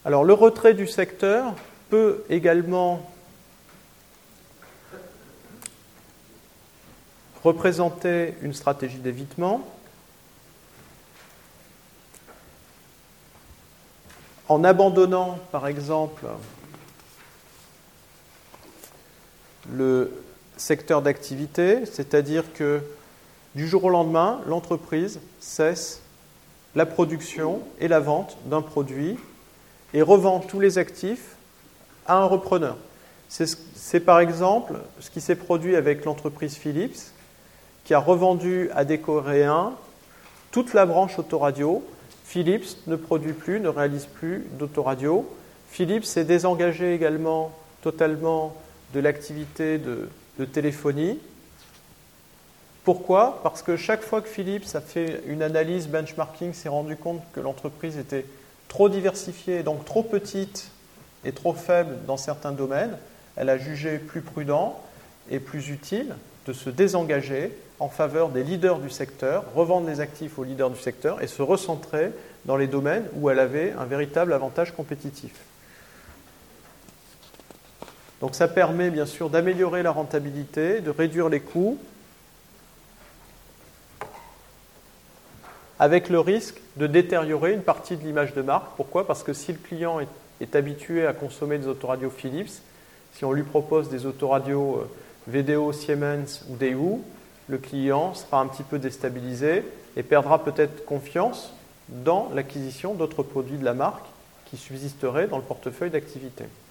Alors, le retrait du secteur peut également représenter une stratégie d'évitement en abandonnant, par exemple, le secteur d'activité, c'est-à-dire que du jour au lendemain, l'entreprise cesse la production et la vente d'un produit et revend tous les actifs à un repreneur. C'est par exemple ce qui s'est produit avec l'entreprise Philips, qui a revendu à des Coréens toute la branche autoradio. Philips ne produit plus, ne réalise plus d'autoradio. Philips s'est désengagé également totalement de l'activité de téléphonie. Pourquoi ? Parce que chaque fois que Philips a fait une analyse benchmarking, s'est rendu compte que l'entreprise était trop diversifiée, donc trop petite et trop faible dans certains domaines, elle a jugé plus prudent et plus utile de se désengager en faveur des leaders du secteur, revendre les actifs aux leaders du secteur et se recentrer dans les domaines où elle avait un véritable avantage compétitif. Donc ça permet bien sûr d'améliorer la rentabilité, de réduire les coûts, avec le risque de détériorer une partie de l'image de marque. Pourquoi ? Parce que si le client est habitué à consommer des autoradios Philips, si on lui propose des autoradios VDO, Siemens ou Daewoo, le client sera un petit peu déstabilisé et perdra peut-être confiance dans l'acquisition d'autres produits de la marque qui subsisteraient dans le portefeuille d'activité.